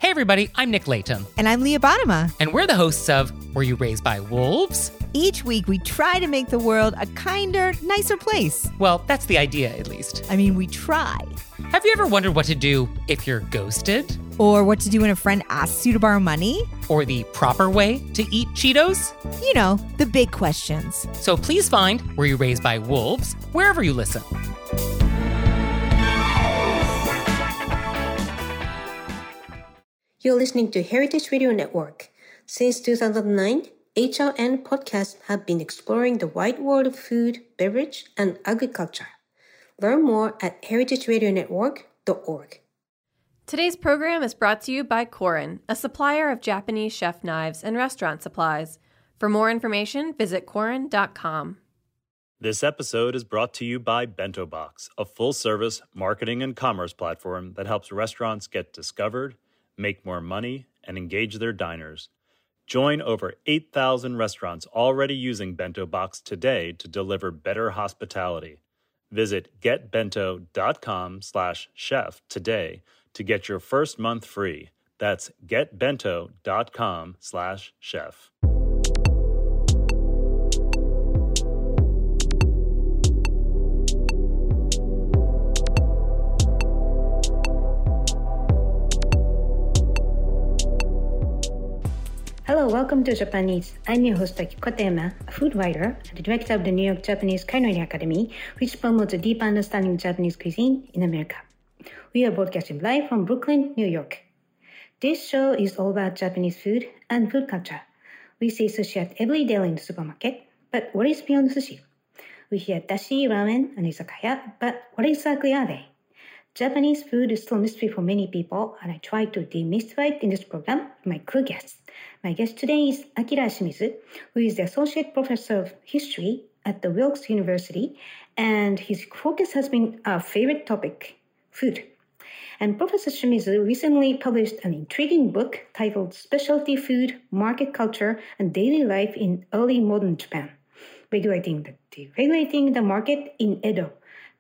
Hey everybody, I'm Nick Layton. And I'm Leah Bottima. And we're the hosts of Were You Raised by Wolves? Each week we try to make the world a kinder, nicer place. Well, that's the idea, at least. I mean, we try. Have you ever wondered what to do if you're ghosted? Or what to do when a friend asks you to borrow money? Or the proper way to eat Cheetos? You know, the big questions. So please find Were You Raised by Wolves wherever you listen. You're listening to Heritage Radio Network. Since 2009, HRN podcasts have been exploring the wide world of food, beverage, and agriculture. Learn more at heritageradionetwork.org. Today's program is brought to you by Korin, a supplier of Japanese chef knives and restaurant supplies. For more information, visit korin.com. This episode is brought to you by Bento Box, a full-service marketing and commerce platform that helps restaurants get discovered, make more money, and engage their diners. Join over 8,000 restaurants already using Bento Box today to deliver better hospitality. Visit getbento.com/chef today to get your first month free. That's getbento.com/chef. Hello, welcome to Japanese. I'm your host Akiko Katayama, a food writer and the director of the New York Japanese Culinary Academy, which promotes a deep understanding of Japanese cuisine in America. We are broadcasting live from Brooklyn, New York. This show is all about Japanese food and food culture. We see sushi at every deli in the supermarket, but what is beyond sushi? We hear dashi, ramen, and izakaya, but what exactly are they? Japanese food is still a mystery for many people, and I try to demystify it in this program with my cool guests. My guest today is Akira Shimizu, who is the Associate Professor of History at the Wilkes University, and his focus has been our favorite topic, food. And Professor Shimizu recently published an intriguing book titled Specialty Food, Market Culture, and Daily Life in Early Modern Japan, regulating the market in Edo,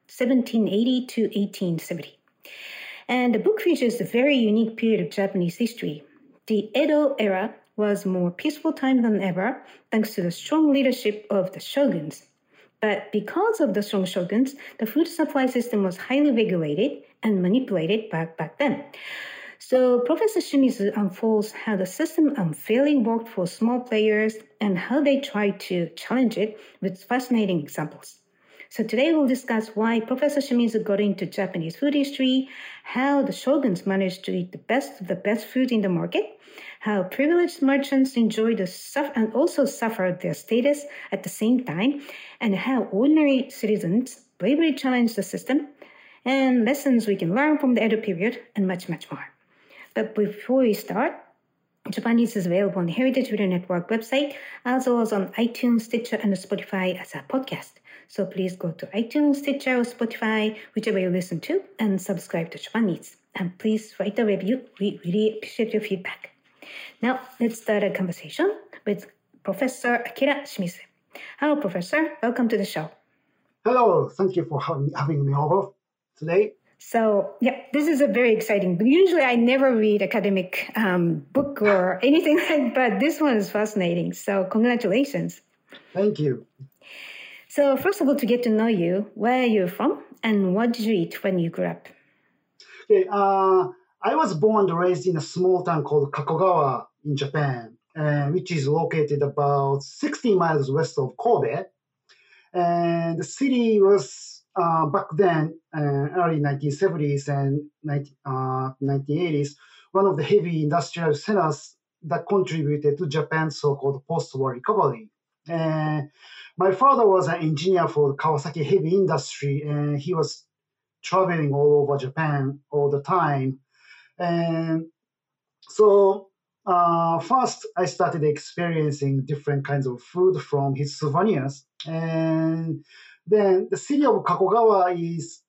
1780 to 1870. And the book features a very unique period of Japanese history. The Edo era was a more peaceful time than ever, thanks to the strong leadership of the shoguns. But because of the strong shoguns, the food supply system was highly regulated and manipulated back then. So Professor Shimizu unfolds how the system unfairly worked for small players and how they tried to challenge it with fascinating examples. So today we'll discuss why Professor Shimizu got into Japanese food history, how the shoguns managed to eat the best of the best food in the market, how privileged merchants enjoyed and also suffered their status at the same time, and how ordinary citizens bravely challenged the system, and lessons we can learn from the Edo period, and much, much more. But before we start, Japanese is available on the Heritage Radio Network website, as well as on iTunes, Stitcher, and Spotify as a podcast. So please go to iTunes, Stitcher, or Spotify, whichever you listen to, and subscribe to Japanese. And please write a review. We really appreciate your feedback. Now, let's start a conversation with Professor Akira Shimizu. Hello, Professor. Welcome to the show. Hello. Thank you for having me over today. So, this is a very exciting book. Usually I never read academic book or anything like that, but this one is fascinating. So congratulations. Thank you. So first of all, to get to know you, where are you from and what did you eat when you grew up? Okay, I was born and raised in a small town called Kakogawa in Japan, which is located about 60 miles west of Kobe. And the city was back then, early 1970s and 1980s, one of the heavy industrial centers that contributed to Japan's so-called post-war recovery. My father was an engineer for the Kawasaki heavy industry, and he was traveling all over Japan all the time. And so first, I started experiencing different kinds of food from his souvenirs. And then the city of Kakogawa is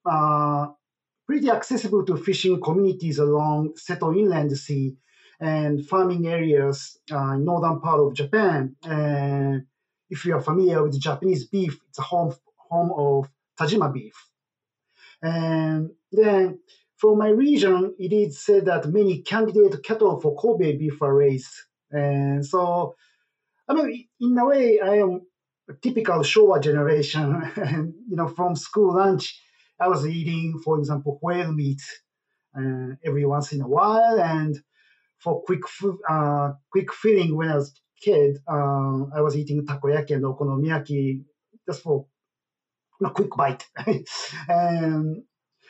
pretty accessible to fishing communities along Seto Inland Sea and farming areas in northern part of Japan. And if you are familiar with Japanese beef, it's a home of Tajima beef. And then from my region, it is said that many candidate cattle for Kobe beef are raised. And so, I mean, in a way, I am a typical Showa generation. And, from school lunch, I was eating, for example, whale meat every once in a while. And for quick feeling when I was a kid, I was eating takoyaki and okonomiyaki just for a quick bite. And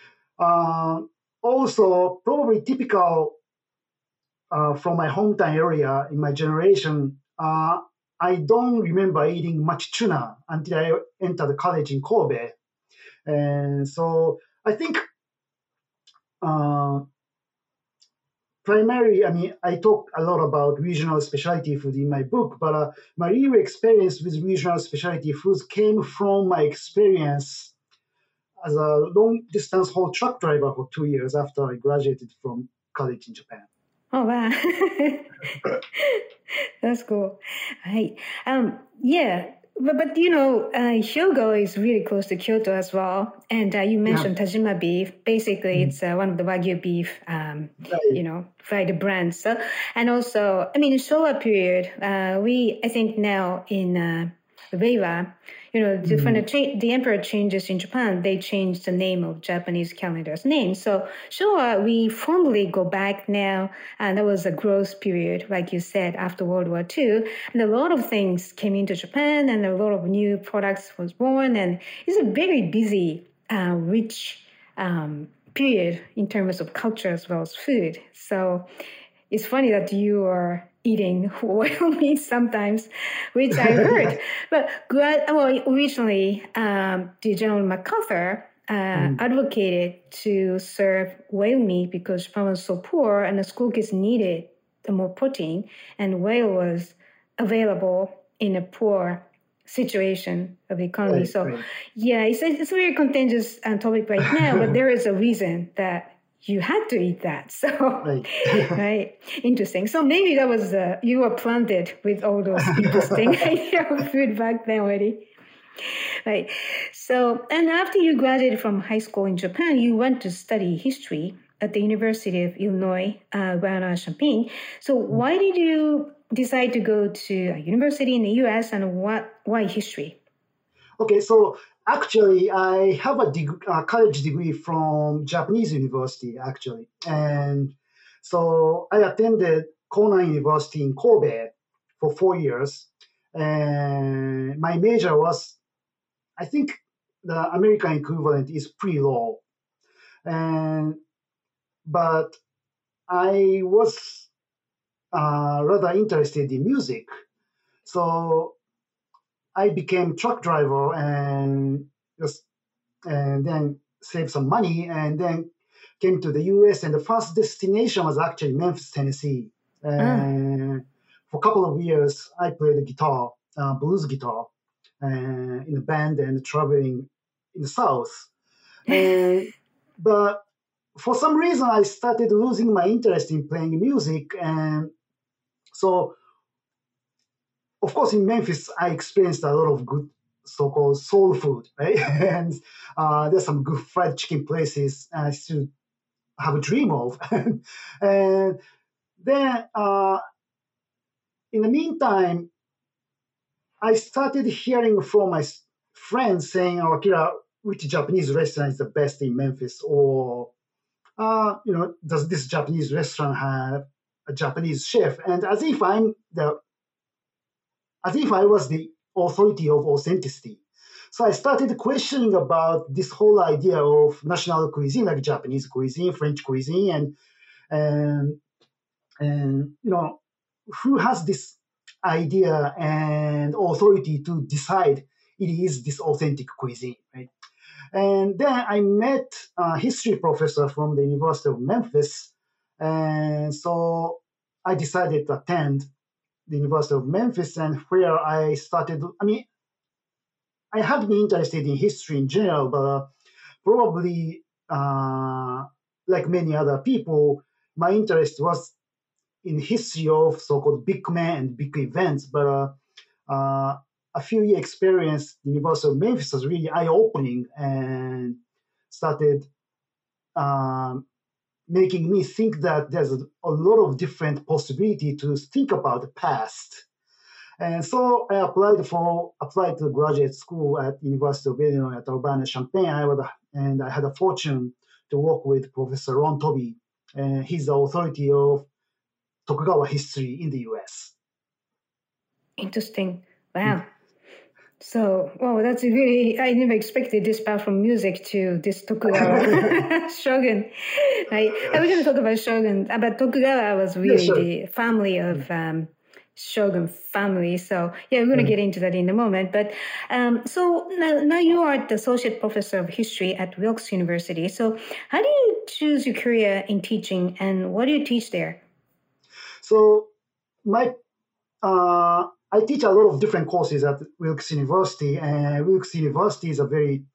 also, probably typical from my hometown area in my generation, I don't remember eating much tuna until I entered college in Kobe. And so I think primarily, I talk a lot about regional specialty food in my book, but my real experience with regional specialty foods came from my experience as a long-distance haul truck driver for 2 years after I graduated from college in Japan. Oh, wow. That's cool. Right. Yeah. But Hyogo is really close to Kyoto as well. And you mentioned Tajima beef. Basically, it's one of the Wagyu beef, fried brands. So, and also, Showa period, I think now in Reiwa, when the emperor changes in Japan, they changed the name of Japanese calendar's name. So Showa, we formally go back now, and that was a growth period, like you said, after World War II. And a lot of things came into Japan, and a lot of new products was born, and it's a very busy, rich period in terms of culture as well as food. So it's funny that you are eating whale meat sometimes, which I heard. But originally, the General MacArthur advocated to serve whale meat because Japan was so poor and the school kids needed more protein, and whale was available in a poor situation of the economy. Right, so, right. Yeah, it's a very contentious topic right now, but there is a reason that you had to eat that. So, right. Interesting. So maybe that was, you were planted with all those interesting idea of food back then already. Right. So, and after you graduated from high school in Japan, you went to study history at the University of Illinois, Urbana-Champaign. So why did you decide to go to a university in the US, and why history? Okay, so actually, I have a college degree from Japanese university, actually. And so I attended Konan University in Kobe for 4 years. And my major was, I think the American equivalent is pre-law. But I was rather interested in music. So I became truck driver and then saved some money and then came to the U.S. And the first destination was actually Memphis, Tennessee. And for a couple of years, I played the guitar, blues guitar, in a band and traveling in the South. But for some reason, I started losing my interest in playing music. And so, of course, in Memphis, I experienced a lot of good so-called soul food, right? And there's some good fried chicken places I still have a dream of. And then, in the meantime, I started hearing from my friends saying, "Oh, Akira, which Japanese restaurant is the best in Memphis?" Or, does this Japanese restaurant have a Japanese chef? And as if I was the authority of authenticity. So I started questioning about this whole idea of national cuisine, like Japanese cuisine, French cuisine, and who has this idea and authority to decide it is this authentic cuisine, right? And then I met a history professor from the University of Memphis, and so I decided to attend the University of Memphis, and where I started, I had been interested in history in general, but probably like many other people, my interest was in history of so-called big men and big events. But a few year experience at the University of Memphis was really eye-opening and started making me think that there's a lot of different possibility to think about the past. And so I applied to graduate school at University of Illinois at Urbana-Champaign. And I had a fortune to work with Professor Ron Toby. And he's the authority of Tokugawa history in the U.S. Interesting. Wow. So, that's really, I never expected this path from music to this Tokugawa shogun. I was going to talk about shogun, but Tokugawa was really the family of shogun family. So, we're going to get into that in a moment. But so now you are the associate professor of history at Wilkes University. So how do you choose your career in teaching, and what do you teach there? So I teach a lot of different courses at Wilkes University, and Wilkes University is a very,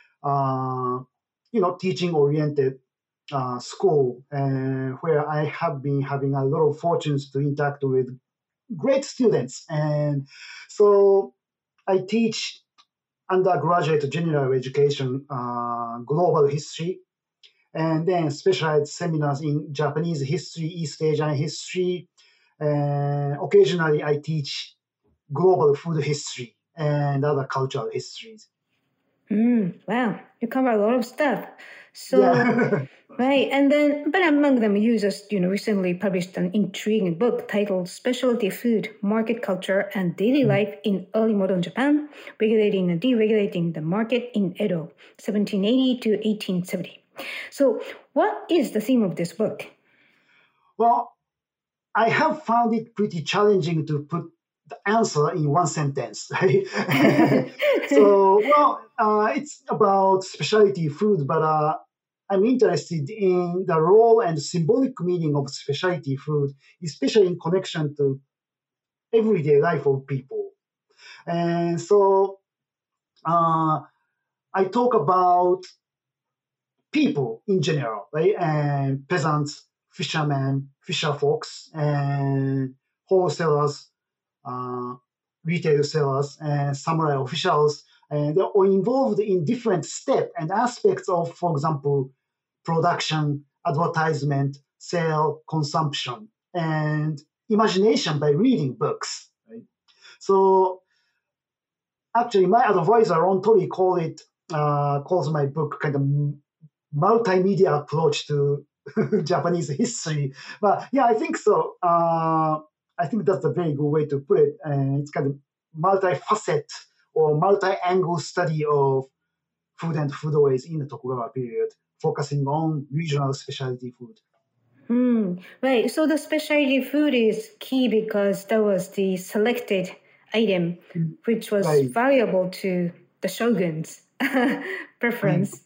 teaching-oriented school, where I have been having a lot of fortunes to interact with great students. And so I teach undergraduate general education, global history, and then specialized seminars in Japanese history, East Asian history. And occasionally I teach global food history and other cultural histories. Wow, you cover a lot of stuff. So, right, and then, but among them, you just recently published an intriguing book titled "Specialty Food, Market Culture, and Daily Life in Early Modern Japan: Regulating and Deregulating the Market in Edo, 1780 to 1870." So, what is the theme of this book? Well, I have found it pretty challenging to put the answer in one sentence. Right? So, it's about specialty food, but I'm interested in the role and symbolic meaning of specialty food, especially in connection to everyday life of people. And so I talk about people in general, right? And peasants, fishermen, fisher folks, and wholesalers, retail sellers, and samurai officials, and they're all involved in different steps and aspects of, for example, production, advertisement, sale, consumption, and imagination by reading books. Right? So actually, my advisor, Ron Toby, calls my book kind of multimedia approach to Japanese history. But I think so. I think that's a very good way to put it. And it's kind of multifaceted or multi-angle study of food and foodways in the Tokugawa period, focusing on regional specialty food. Right. So the specialty food is key because that was the selected item, which was valuable to the shogun's preference.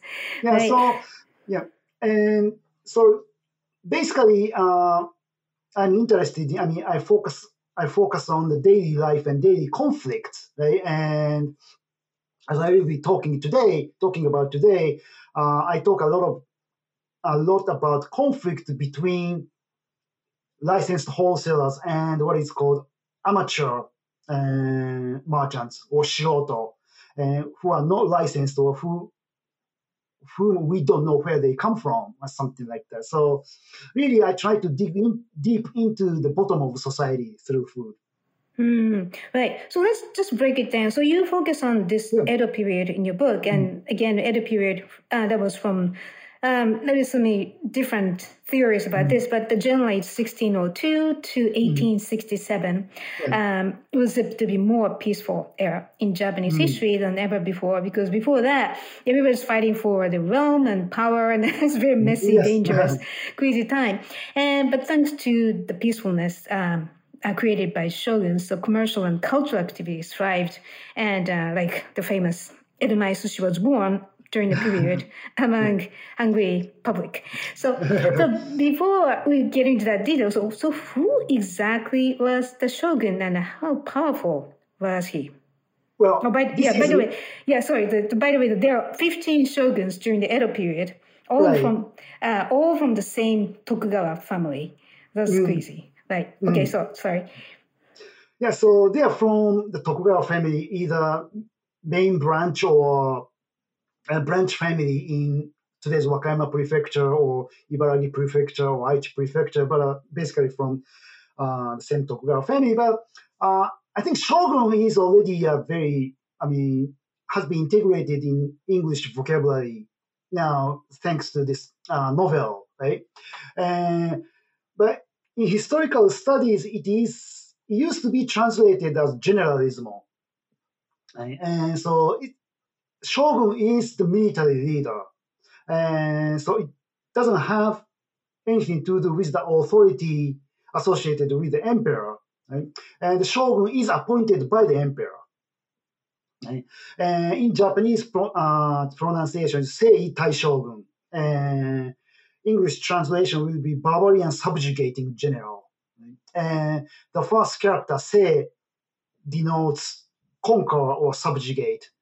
And so basically, I'm interested. I focus on the daily life and daily conflicts, right? And as I will be talking about today, I talk a lot about conflict between licensed wholesalers and what is called amateur merchants or shiroto, who are not licensed or who we don't know where they come from or something like that. So really, I try to dig deep into the bottom of society through food. Right. So let's just break it down. So you focus on this Edo period in your book. And again, Edo period, that was from, there's so many different theories about this, but the generally it's 1602 to 1867 was to be more peaceful era in Japanese history than ever before, because before that, everybody was fighting for the realm and power, and it's very messy, dangerous, crazy time. But thanks to the peacefulness created by shoguns, so commercial and cultural activities thrived, and like the famous Edamame sushi was born during the period among hungry public. So before we get into that detail, so who exactly was the shogun and how powerful was he? Well, by the way, there are 15 shoguns during the Edo period, all from the same Tokugawa family. That's crazy. Right. Okay, so sorry. Yeah, so they are from the Tokugawa family, either main branch or a branch family in today's Wakayama Prefecture or Ibaragi Prefecture or Aichi Prefecture, but basically from the same Tokugawa family. But I think shogun is already has been integrated in English vocabulary now, thanks to this novel, right? But in historical studies, it used to be translated as generalismo. Right? And so shogun is the military leader. And so it doesn't have anything to do with the authority associated with the emperor. Right? And the shogun is appointed by the emperor. Right? And in Japanese pronunciation, Sei Taishogun. And English translation will be barbarian subjugating general. Right? And the first character, Sei, denotes conquer or subjugate.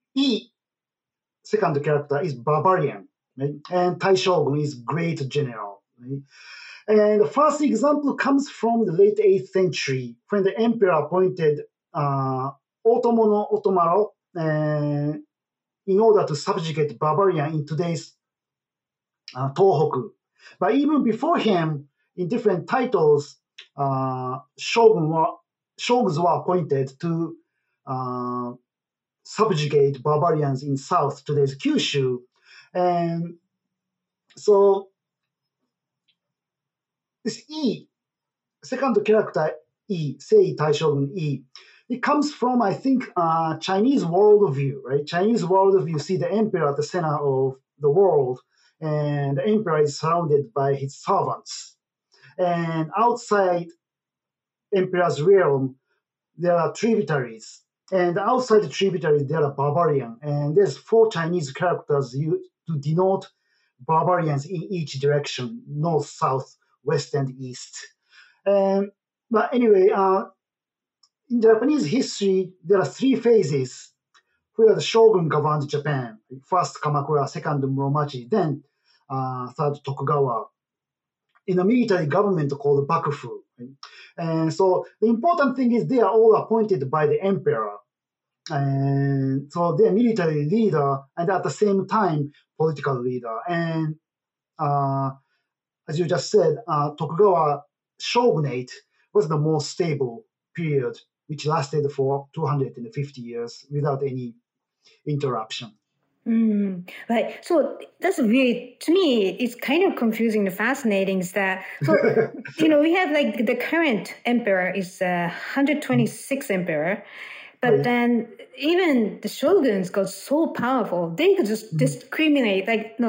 Second character is barbarian. Right? And Taishogun is great general. Right? And the first example comes from the late 8th century when the emperor appointed Otomo no Otomaro in order to subjugate barbarian in today's Tohoku. But even before him, in different titles, shoguns were appointed to subjugate barbarians in south, today's Kyushu. And so this second character, Sei Taishogun it comes from, I think, Chinese worldview, right? Chinese worldview see the emperor at the center of the world, and the emperor is surrounded by his servants. And outside emperor's realm, there are tributaries. And outside the tributaries, there are barbarian. And there's 4 Chinese characters to denote barbarians in each direction, north, south, west, and east. But anyway, in Japanese history, there are 3 phases where the shogun governed Japan. First Kamakura, second Muromachi, then third Tokugawa, in a military government called Bakufu. And so the important thing is they are all appointed by the emperor. And so they're military leader and at the same time political leader. And as you just said, Tokugawa shogunate was the most stable period, which lasted for 250 years without any interruption. Right. So that's really, to me, it's kind of confusing and fascinating is that, so, we have like the current emperor is 126th emperor, but then even the shoguns got so powerful, they could just discriminate,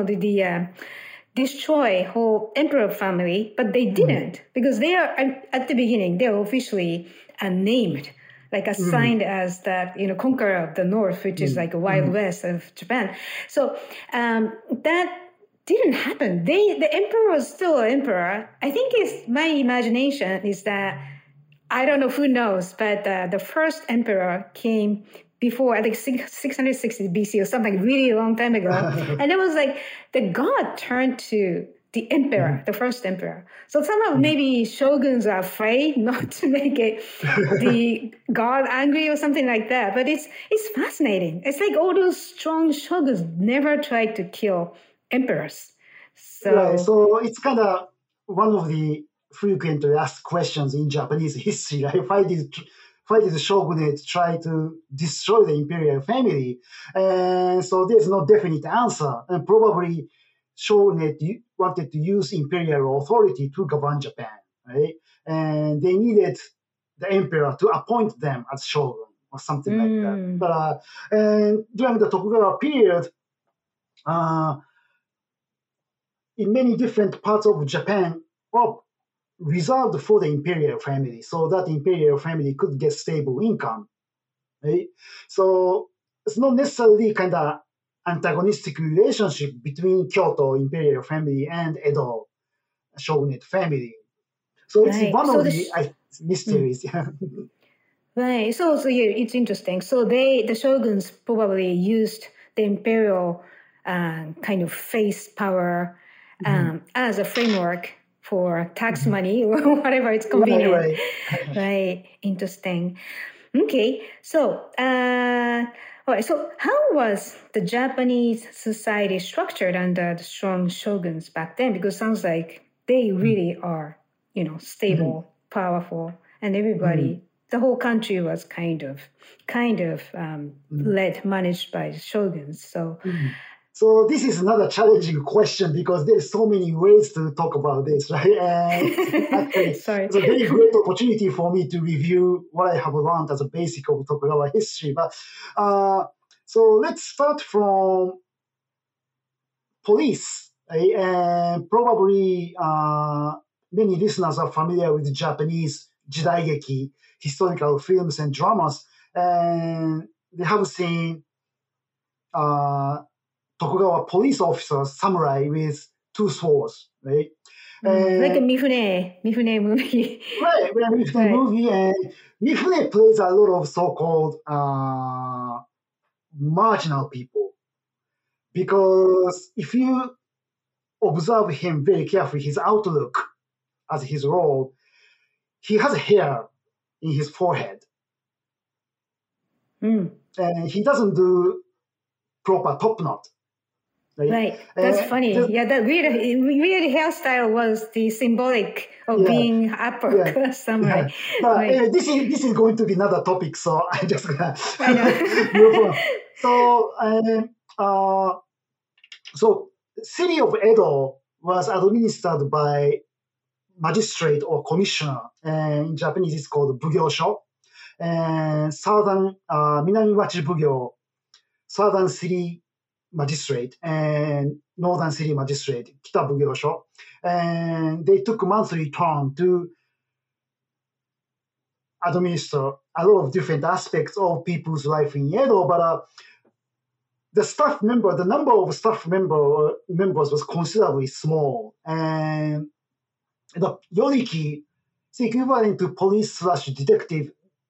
destroy whole emperor family, but they didn't because they are, at the beginning, they are officially named, like assigned as that, conqueror of the north, which is like a wild west of Japan. So that didn't happen. The emperor was still an emperor. I think my imagination is that, I don't know who knows, but the first emperor came before, I think 660 BC or something, really long time ago. And it was like the god turned to the emperor, the first emperor. So somehow maybe shoguns are afraid not to make the god angry or something like that. But it's fascinating. It's like all those strong shoguns never tried to kill emperors. So it's kind of one of the frequently asked questions in Japanese history. Like, why did the shogunate try to destroy the imperial family? And so there's no definite answer. And probably shogunate wanted to use imperial authority to govern Japan, right? And they needed the emperor to appoint them as shogun or something like that. But and during the Tokugawa period, in many different parts of Japan, reserved for the imperial family, so that imperial family could get stable income, right? So it's not necessarily kind of antagonistic relationship between Kyoto imperial family and Edo shogunate family. So it's one of the mysteries. Right. So it's interesting. So the shoguns probably used the imperial kind of face power as a framework for tax money or whatever it's convenient. Right. Interesting. Okay. So All right, so how was the Japanese society structured under the strong shoguns back then? Because it sounds like they really are, stable, powerful, and everybody, the whole country was kind of managed by shoguns. So. So this is another challenging question because there's so many ways to talk about this, right? And actually, Sorry. it's a very great opportunity for me to review what I have learned as a basic of Tokugawa history. But so let's start from police. Right? And probably many listeners are familiar with Japanese jidaigeki, historical films and dramas, and they have seen Tokugawa police officers, samurai with two swords, right? Like a Mifune movie. Right, Mifune movie, and Mifune plays a lot of so-called marginal people. Because if you observe him very carefully, his outlook as his role, he has hair in his forehead. And he doesn't do proper top knot. Right. That's funny. That weird hairstyle was the symbolic of being upper samurai. But this is going to be another topic, so I'm just gonna move on. So city of Edo was administered by magistrate or commissioner, and in Japanese it's called Bugyosho. And southern Minamimachi Bugyo, southern city magistrate and northern city magistrate, Kita Bugyosho, and they took monthly turn to administer a lot of different aspects of people's life in Edo, but the number of staff members was considerably small, and the Yoriki is equivalent to police/detective.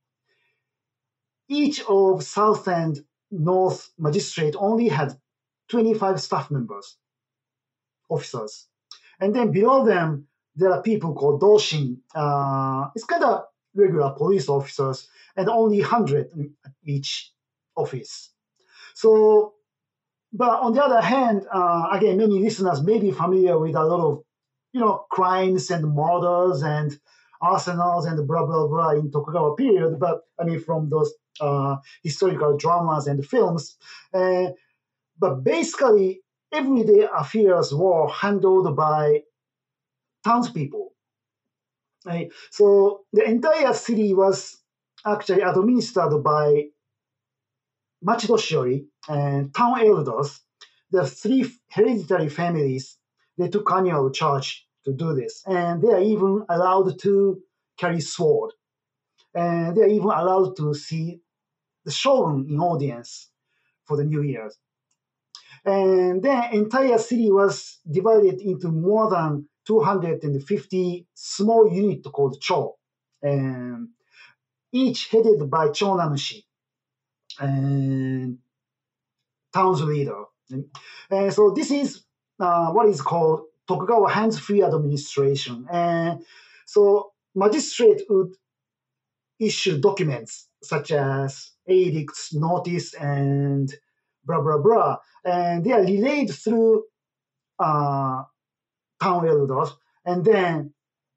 Each of south and north magistrate only had 25 staff members, officers. And then below them, there are people called doshin. It's kind of regular police officers, and only 100 in each office. So, but on the other hand, again, many listeners may be familiar with a lot of, crimes and murders and arsenals and blah, blah, blah in Tokugawa period. But I mean, from those historical dramas and films. But basically, everyday affairs were handled by townspeople. Right? So the entire city was actually administered by Machidoshiori and town elders. There are 3 hereditary families. They took annual charge to do this. And they are even allowed to carry sword. And they are even allowed to see the shogun in audience for the New Year's. And the entire city was divided into more than 250 small units called cho, and each headed by chonanushi and town's leader. And so this is what is called Tokugawa hands-free administration. And so magistrate would issue documents such as edicts, notice, and blah, blah, blah. And they are relayed through town elders, and then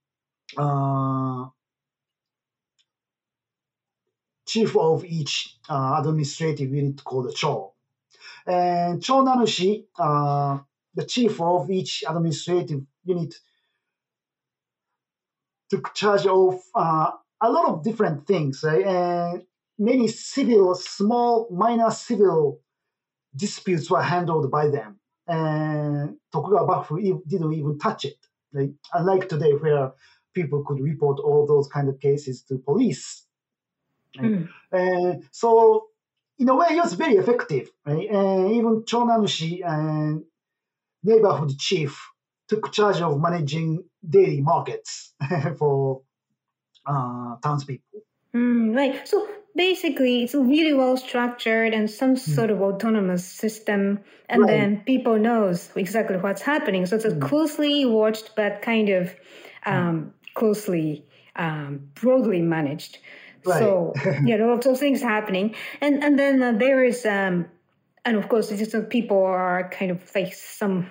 chief of each administrative unit called cho. And chonanushi, the chief of each administrative unit, took charge of a lot of different things, right? And many small, minor civil disputes were handled by them. And Tokugawa Bakufu didn't even touch it. Like, unlike today, where people could report all those kind of cases to police. Right? So, in a way, it was very effective. Right? And even chonanushi and neighborhood chief took charge of managing daily markets for townspeople. Right. So basically, it's really well structured and some sort of autonomous system, and then people knows exactly what's happening. So it's a closely watched, but kind of closely, broadly managed. Right. So yeah, there are those things happening, and then there is and of course, just people are kind of like some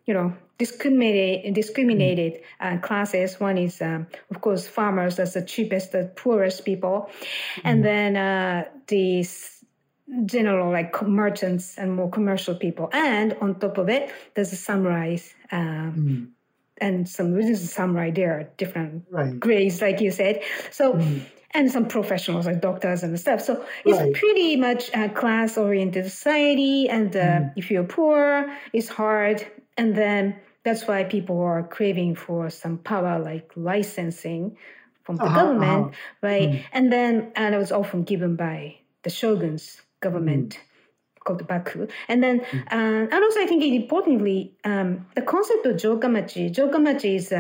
discriminated classes. One is of course farmers, that's the cheapest, the poorest people, and then these general like merchants and more commercial people, and on top of it, there's the samurais. And some samurai, there are different grades, like you said. So, and some professionals like doctors and stuff. So it's pretty much a class-oriented society. And if you're poor, it's hard. And then that's why people are craving for some power, like licensing from the government, right? And it was often given by the shogun's government. Called the Baku. And then, and also I think importantly, the concept of Jokamachi is,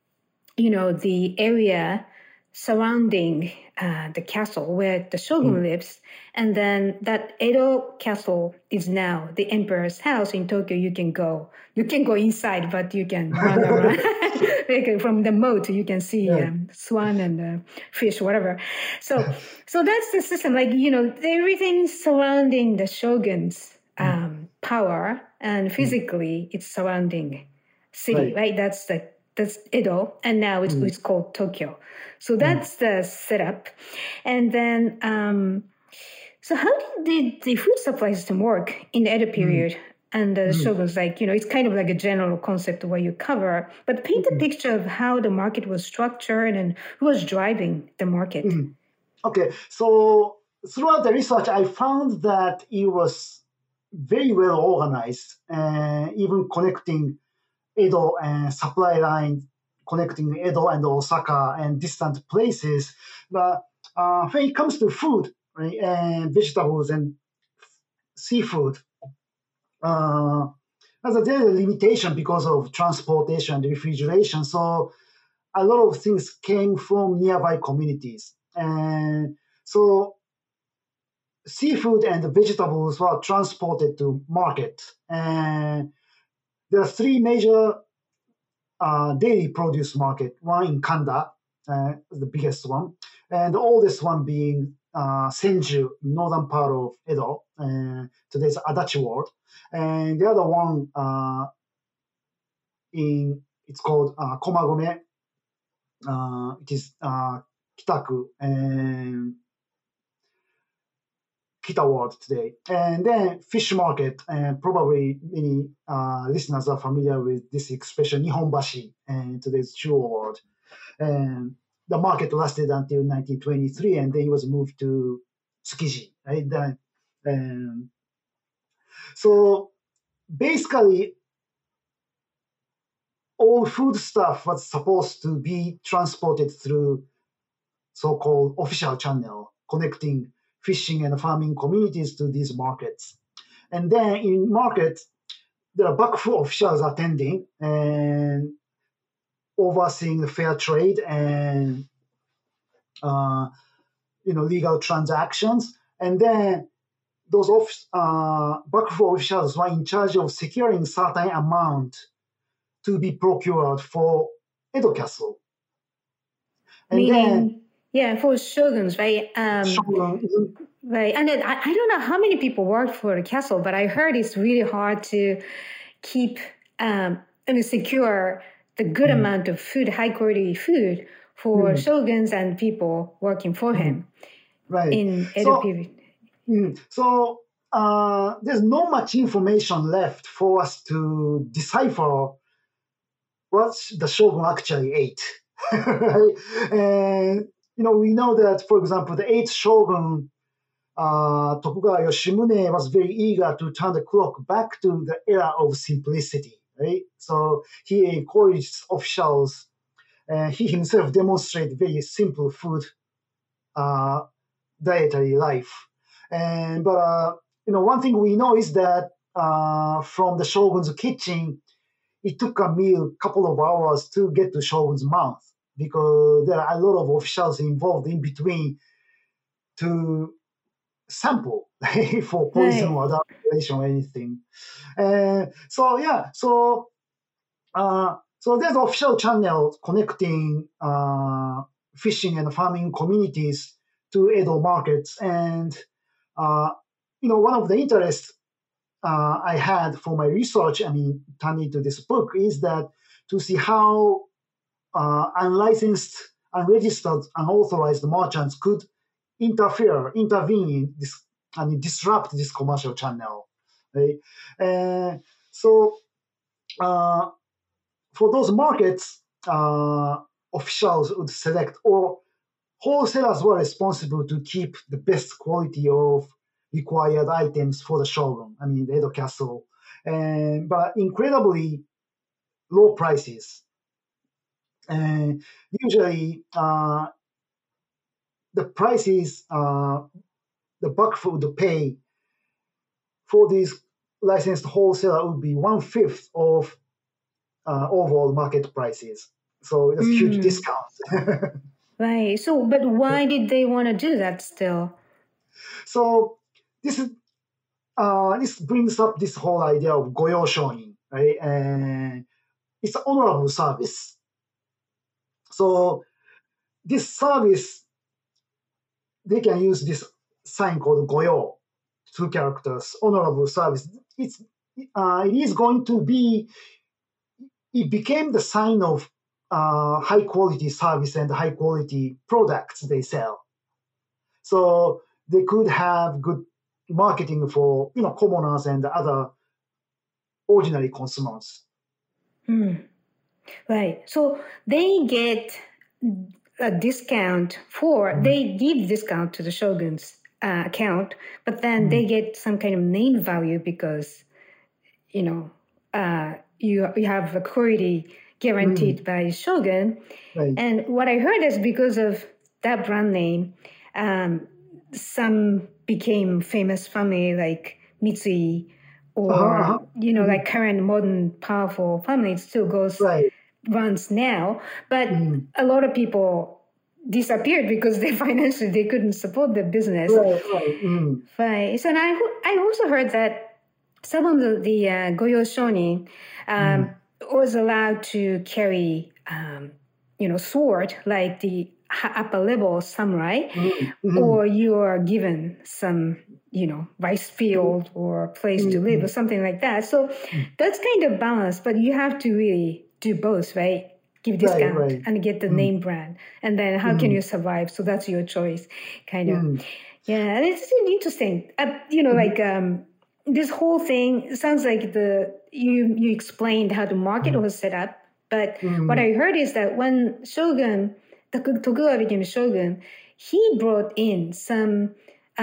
the area surrounding the castle where the shogun lives. And then that Edo castle is now the emperor's house in Tokyo. You can go inside, but you can run around. From the moat, you can see swan and fish, whatever. So that's the system. Like, everything surrounding the shogun's power, and physically it's surrounding city, right? That's Edo, and now it's called Tokyo. So that's the setup. And then, so how did the food supply system work in the Edo period? And the shogun's it's kind of like a general concept of what you cover, but paint a picture of how the market was structured and who was driving the market. Okay, so throughout the research, I found that it was very well organized, even connecting Edo and supply line, connecting Edo and Osaka and distant places. But when it comes to food, right, and vegetables and seafood, there's a limitation because of transportation and refrigeration. So a lot of things came from nearby communities. And so seafood and vegetables were transported to market. And there are three major daily produce market. One in Kanda, the biggest one, and the oldest one being Senju, northern part of Edo, today's Adachi Ward. And the other one it's called Komagome. It is Kitaku and Kita Ward today. And then fish market, and probably many listeners are familiar with this expression, Nihonbashi, and today's Chuo Ward. And the market lasted until 1923, and then it was moved to Tsukiji, right? So basically, all food stuff was supposed to be transported through so-called official channel, connecting fishing and farming communities to these markets. And then in markets, there are Bakufu officials attending and overseeing the fair trade and legal transactions. And then those Bakufu officials were in charge of securing certain amount to be procured for Edo Castle. And for shoguns, right? Shogun, right. And then I don't know how many people worked for the castle, but I heard it's really hard to keep and secure the good amount of food, high quality food for shoguns and people working for him in Edo period. So there's not much information left for us to decipher what the shogun actually ate. And we know that, for example, the 8th shogun, Tokugawa Yoshimune, was very eager to turn the clock back to the era of simplicity, right? So he encouraged officials, and he himself demonstrated very simple food dietary life. But one thing we know is that from the shogun's kitchen, it took a meal a couple of hours to get to shogun's mouth, because there are a lot of officials involved in between to sample for poison or adulteration or anything. So there's official channel connecting fishing and farming communities to Edo markets. And, one of the interests I had for my research, turning into this book, is that to see how unlicensed, unregistered, unauthorized merchants could intervene in this, disrupt this commercial channel. Right? So for those markets, officials would select, or wholesalers were responsible to keep the best quality of required items for the shogun, the Edo castle, but incredibly low prices. And usually, the prices the Bakufu would pay for these licensed wholesaler would be 1/5 of overall market prices. So it's a huge discount. Right. So, but why did they want to do that still? So this brings up this whole idea of goyo shonin, right? And it's an honorable service. So this service, they can use this sign called goyo, 2 characters, honorable service. It is going to be. It became the sign of high quality service and high quality products they sell. So they could have good marketing for commoners and other ordinary consumers. Right. So they get a discount they give discount to the shogun's account, but then they get some kind of name value because you have a quality guaranteed by shogun. Right. And what I heard is because of that brand name, some became famous family like Mitsui, or like current modern powerful family. It still runs now, but a lot of people disappeared because they couldn't support the business. Right. So, and I also heard that some of the goyo shonin was allowed to carry sword like the upper level samurai, or you are given some rice field or place to live or something like that. So that's kind of balanced, but you have to really do both, right? Give discount and get the name brand, and then how can you survive? So that's your choice, kind of. Yeah, and it's interesting. This whole thing sounds like you explained how the market was set up, but what I heard is that when Tokugawa became shogun, he brought in some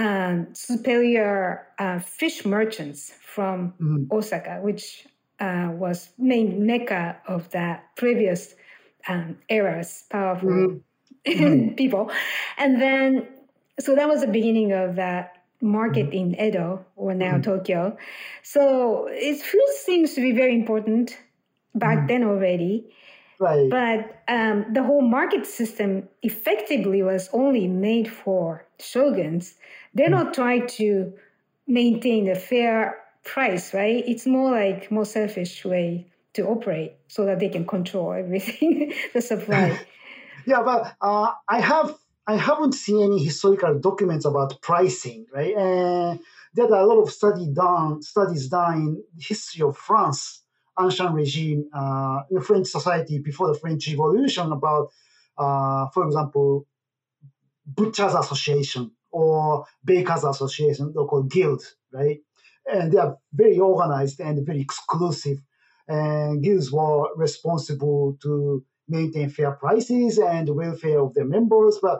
superior fish merchants from Osaka, which was main mecca of that previous era's powerful people. And then, so that was the beginning of that market in Edo, or now Tokyo. So food seems to be very important back then already. Right. But the whole market system effectively was only made for shoguns. They're not trying to maintain a fair price, right? It's more selfish way to operate so that they can control everything, the supply. Yeah, but I haven't seen any historical documents about pricing, right? There are a lot of studies done in the history of France, ancient regime, in French society before the French Revolution about, for example, butchers' association or bakers' association, they're called guilds, right? And they are very organized and very exclusive. And guilds were responsible to maintain fair prices and the welfare of their members. But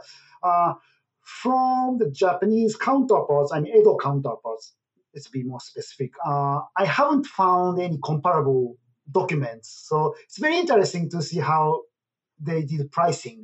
from the Japanese counterparts, Edo counterparts, let's be more specific, I haven't found any comparable documents. So it's very interesting to see how they did pricing.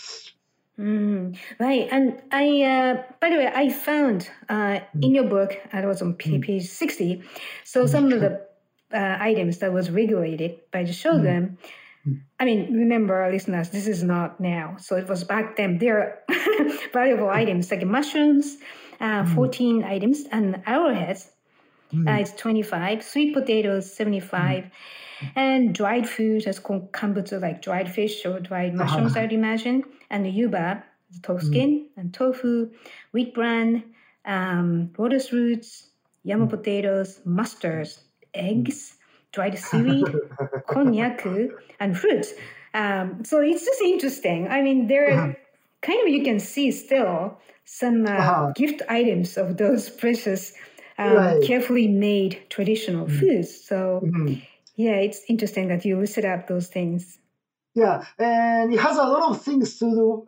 Right. And by the way, I found in your book, it was on page 60, so some of the items that was regulated by the shogun. Remember, listeners, this is not now. So it was back then. There are valuable items like mushrooms, 14 items, and arrowheads. It's 25. Sweet potatoes, 75. And dried food, that's called kambutsu, like dried fish or dried mushrooms, I would imagine. And the yuba, tofu skin, and tofu, wheat bran, lotus roots, yama potatoes, mustards, eggs, dried seaweed, konnyaku, and fruits. So it's just interesting. I mean, there are kind of, you can see still some gift items of those precious, carefully made traditional foods. So yeah, it's interesting that you listed up those things. Yeah, and it has a lot of things to do.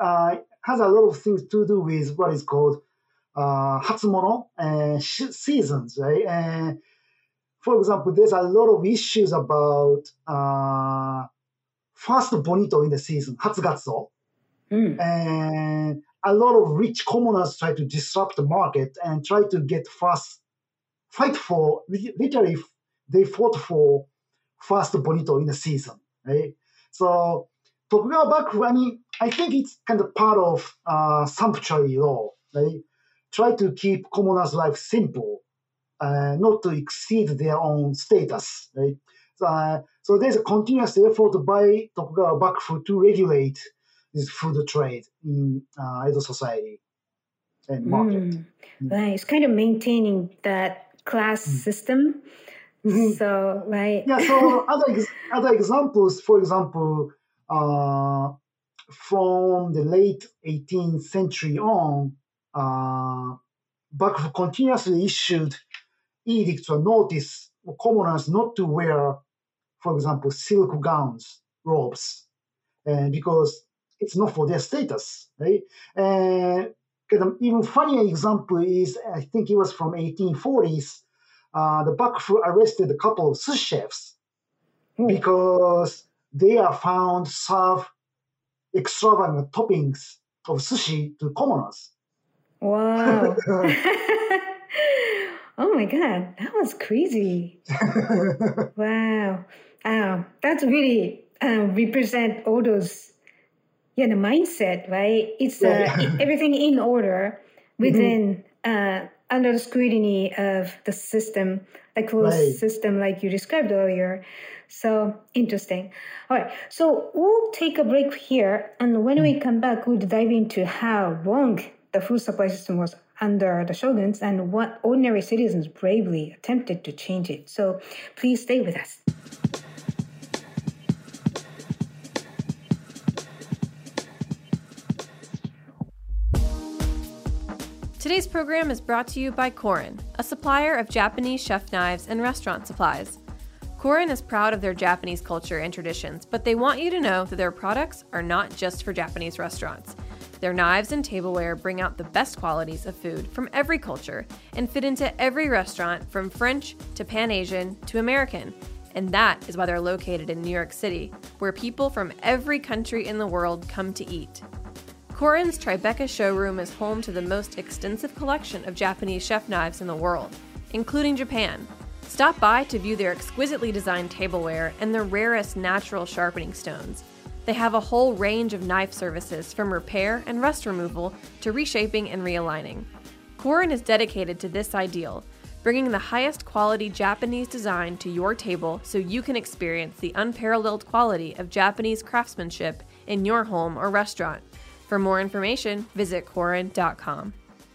With what is called hatsumono and seasons, right? And for example, there's a lot of issues about first bonito in the season, hatsugatsu, and a lot of rich commoners try to disrupt the market and try to get literally they fought for first bonito in the season, right? So Tokugawa Bakufu, I mean, I think it's kind of part of sumptuary law, right? Try to keep commoners' life simple, not to exceed their own status, right? So there's a continuous effort by Tokugawa Bakufu to regulate this food trade in Edo society and market. Right, it's kind of maintaining that class system. So, right. Yeah, so other examples, for example, from the late 18th century on, Bakufu continuously issued edicts or notice for commoners not to wear, for example, silk gowns, robes, because it's not for their status, right? And even funnier example is, I think it was from 1840s, the Bakufu arrested a couple of sushi chefs because they are found serve extravagant toppings of sushi to commoners. Wow. Oh my God, that was crazy. Wow. That's really represent all those, the mindset, right? It's everything in order within, under the scrutiny of the system, the closed system like you described earlier. So interesting. All right, so we'll take a break here. And when we come back, we'll dive into how long the food supply system was under the shoguns and what ordinary citizens bravely attempted to change it. So please stay with us. Today's program is brought to you by Korin, a supplier of Japanese chef knives and restaurant supplies. Korin is proud of their Japanese culture and traditions, but they want you to know that their products are not just for Japanese restaurants. Their knives and tableware bring out the best qualities of food from every culture and fit into every restaurant from French to Pan-Asian to American. And that is why they're located in New York City, where people from every country in the world come to eat. Korin's Tribeca showroom is home to the most extensive collection of Japanese chef knives in the world, including Japan. Stop by to view their exquisitely designed tableware and the rarest natural sharpening stones. They have a whole range of knife services from repair and rust removal to reshaping and realigning. Korin is dedicated to this ideal, bringing the highest quality Japanese design to your table so you can experience the unparalleled quality of Japanese craftsmanship in your home or restaurant. For more information, visit Korin.com.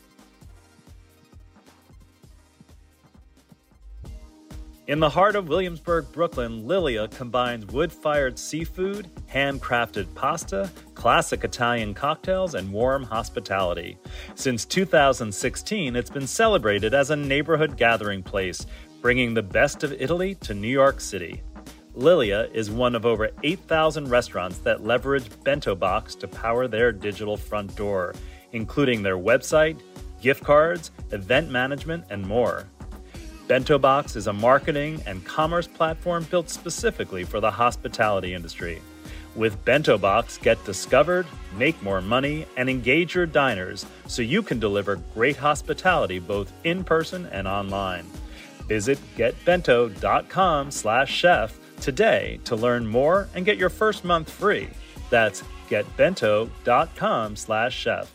In the heart of Williamsburg, Brooklyn, Lilia combines wood-fired seafood, handcrafted pasta, classic Italian cocktails, and warm hospitality. Since 2016, it's been celebrated as a neighborhood gathering place, bringing the best of Italy to New York City. Lilia is one of over 8,000 restaurants that leverage Bento Box to power their digital front door, including their website, gift cards, event management, and more. Bento Box is a marketing and commerce platform built specifically for the hospitality industry. With Bento Box, get discovered, make more money, and engage your diners so you can deliver great hospitality both in person and online. Visit getbento.com/chef today to learn more and get your first month free. That's getbento.com/chef.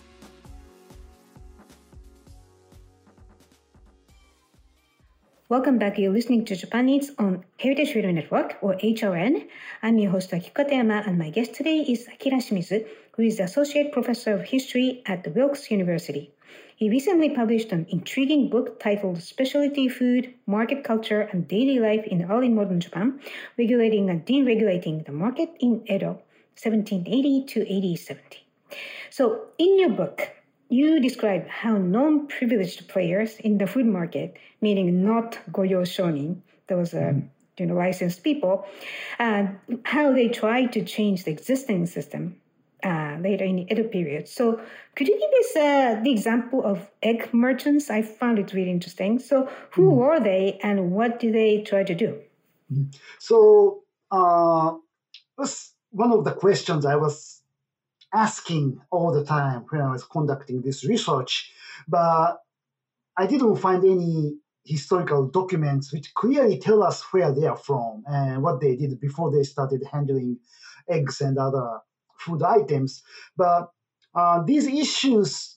Welcome back. You're listening to Japan Eats on Heritage Radio Network, or HRN. I'm your host, Akiko Katayama, and my guest today is Akira Shimizu, who is the Associate Professor of History at the Wilkes University. He recently published an intriguing book titled Specialty Food, Market Culture, and Daily Life in Early Modern Japan, Regulating and Deregulating the Market in Edo, 1780 to 1870. So in your book, you describe how non-privileged players in the food market, meaning not goyo shonin, those licensed people, how they try to change the existing system later in the Edo period. So could you give us the example of egg merchants? I found it really interesting. So who were they and what do they try to do? So that's one of the questions I was asking all the time when I was conducting this research, but I didn't find any historical documents which clearly tell us where they are from and what they did before they started handling eggs and other food items. But these issues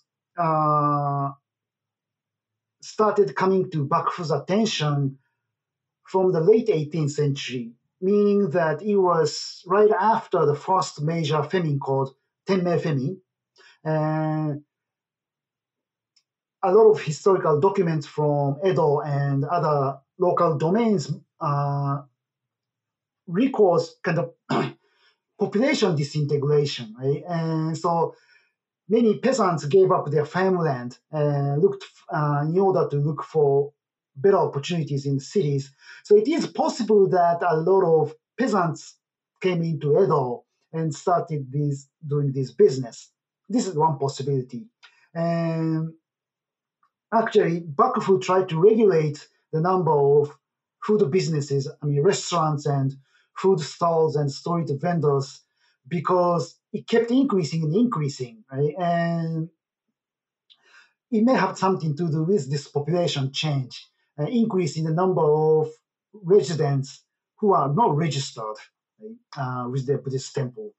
started coming to Bakufu's attention from the late 18th century, meaning that it was right after the first major famine called Tenmei famine. And a lot of historical documents from Edo and other local domains records kind of population disintegration, right? And so many peasants gave up their farmland and looked in order to look for better opportunities in cities. So it is possible that a lot of peasants came into Edo and started doing this business. This is one possibility. And actually, Bakufu tried to regulate the number of food businesses, restaurants and food stalls and street vendors, because it kept increasing and increasing, right? And it may have something to do with this population change, increase in the number of residents who are not registered, right, with their Buddhist temple.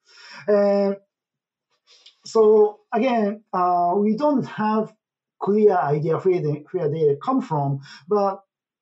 So again, we don't have clear idea where they come from, but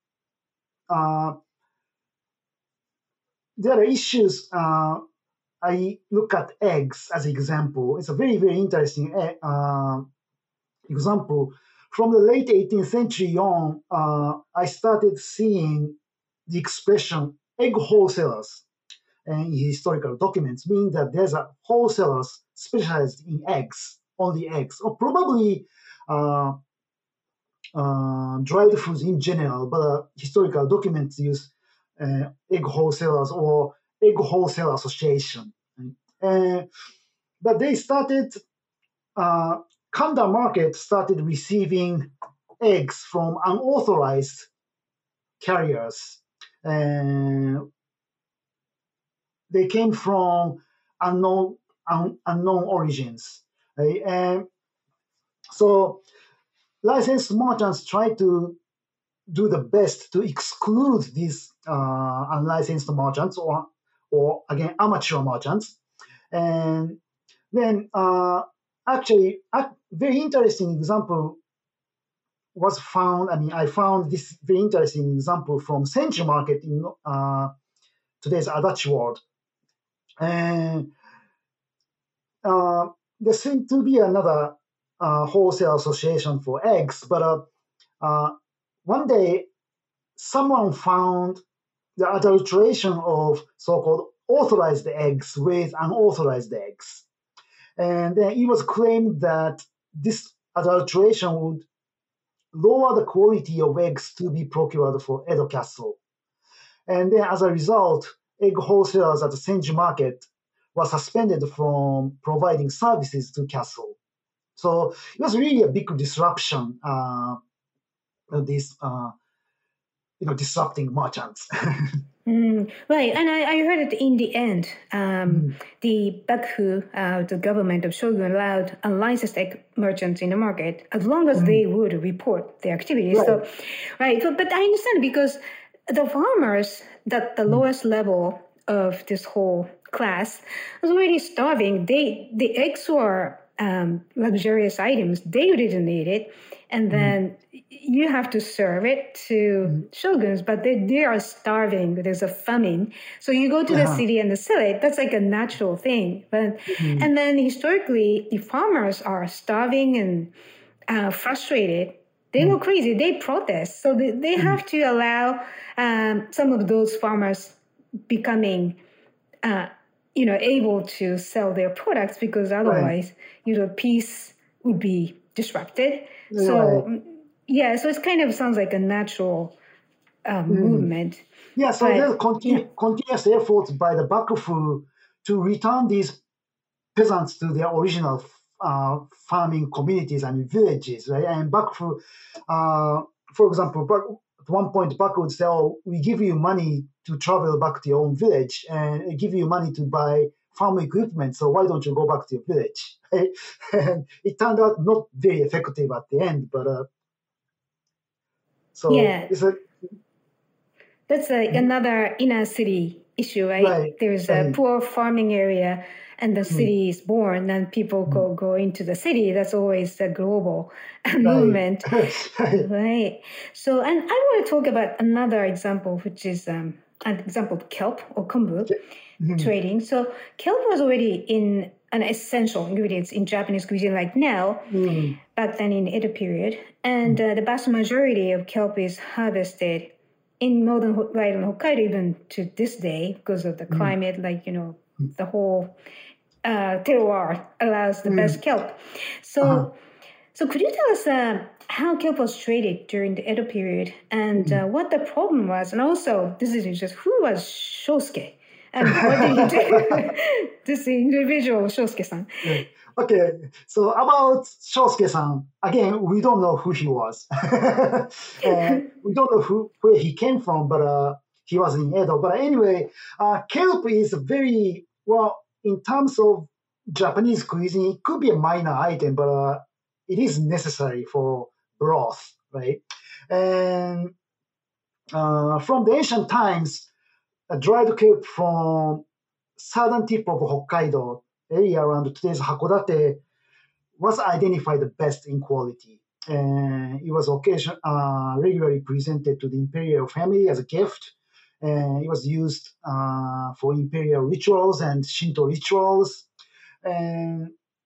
there are issues. I look at eggs as an example. It's a very, very interesting example. From the late 18th century on, I started seeing the expression egg wholesalers in historical documents, meaning that there's a wholesalers specialized in eggs, only eggs, or probably dried foods in general, but historical documents use egg wholesalers or egg wholesale association. But they started, Kanda market started receiving eggs from unauthorized carriers. They came from unknown origins. Right? And so licensed merchants try to do the best to exclude these unlicensed merchants or again, amateur merchants. And then actually, a very interesting example was found. I found this very interesting example from Senju Market in today's Adachi World. And there seemed to be another wholesale association for eggs, but one day someone found the adulteration of so-called authorized eggs with unauthorized eggs. And then it was claimed that this adulteration would lower the quality of eggs to be procured for Edo Castle. And then as a result, egg wholesalers at the Senju Market were suspended from providing services to Castle. So it was really a big disruption, disrupting merchants. Right, and I heard it in the end, the Bakufu, the government of Shogun, allowed unlicensed egg merchants in the market as long as they would report their activities. Right. So, right, but I understand because the farmers, that the lowest level of this whole class, was already starving. The eggs were luxurious items, they didn't need it. And then you have to serve it to shoguns, but they are starving. There's a famine. So you go to the city and sell it. That's like a natural thing. But and then historically, the farmers are starving and frustrated. They go crazy. They protest. So they have to allow some of those farmers becoming, able to sell their products, because otherwise, peace would be disrupted. So, so it kind of sounds like a natural movement. Yeah, so there's continuous efforts by the Bakufu to return these peasants to their original farming communities and villages, right? And Bakufu, for example, at one point, Bakufu would say, "Oh, we give you money to travel back to your own village, and we give you money to buy farm equipment. So why don't you go back to your village?" And it turned out not very effective at the end, but that's another inner city issue, right? There's a poor farming area, and the city is born, and people go into the city. That's always a global movement, right? So, and I want to talk about another example, which is an example of kelp or kombu trading. So, kelp was already in an essential ingredient in Japanese cuisine, like now, back then in Edo period, and the vast majority of kelp is harvested in northern Hokkaido, even to this day, because of the climate, the whole terroir allows the best kelp. So could you tell us how kelp was traded during the Edo period, and what the problem was? And also, this is just, who was Shosuke? And what did he do? This individual, Shosuke-san. Okay, so about Shosuke-san, again, we don't know who he was. We don't know where he came from, but he was in Edo. But anyway, kelp is very, in terms of Japanese cuisine, it could be a minor item, but it is necessary for broth, right? And from the ancient times, dried kelp from southern tip of Hokkaido, area around today's Hakodate, was identified the best in quality. It was regularly presented to the imperial family as a gift. It was used for imperial rituals and Shinto rituals. And